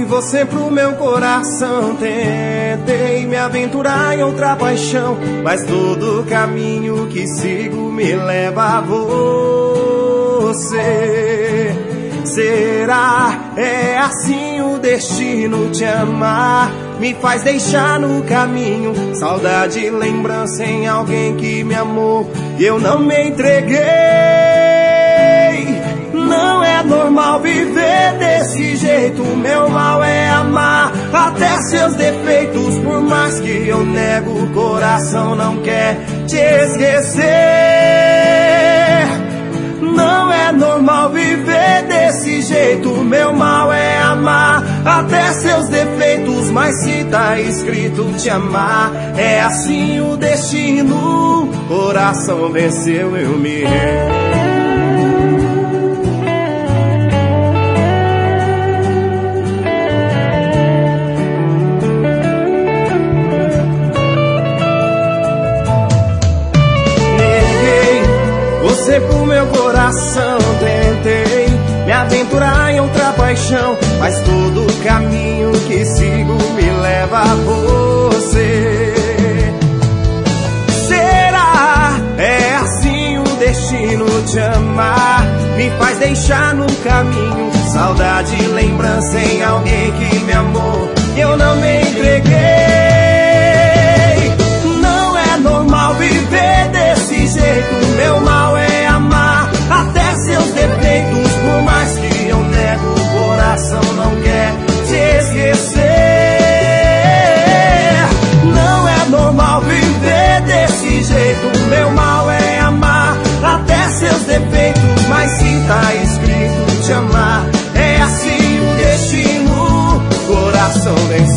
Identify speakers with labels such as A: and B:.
A: você pro meu coração. Tentei me aventurar em outra paixão, mas todo caminho que sigo me leva a você. Será? É assim o destino? Te amar me faz deixar no caminho saudade, lembrança em alguém que me amou e eu não me entreguei. Não é normal viver desse jeito. Meu mal é amar até seus defeitos. Por mais que eu nego, o coração não quer te esquecer. Não é normal viver desse jeito. Meu mal é amar até seus defeitos. Mas se tá escrito te amar, é assim o destino. Coração venceu, eu me rendo. Você pro meu coração, tentei me aventurar em outra paixão, mas todo caminho que sigo me leva a você. Será? É assim o destino? Te amar me faz deixar no caminho saudade, lembrança em alguém que me amou e eu não me entreguei. Não é normal viver desse jeito. Meu mal é amar até seus defeitos. Por mais que eu nego, o coração não quer te esquecer. Não é normal viver desse jeito. Meu mal é amar até seus defeitos. Mas se tá escrito te amar, é assim o destino. Coração vence.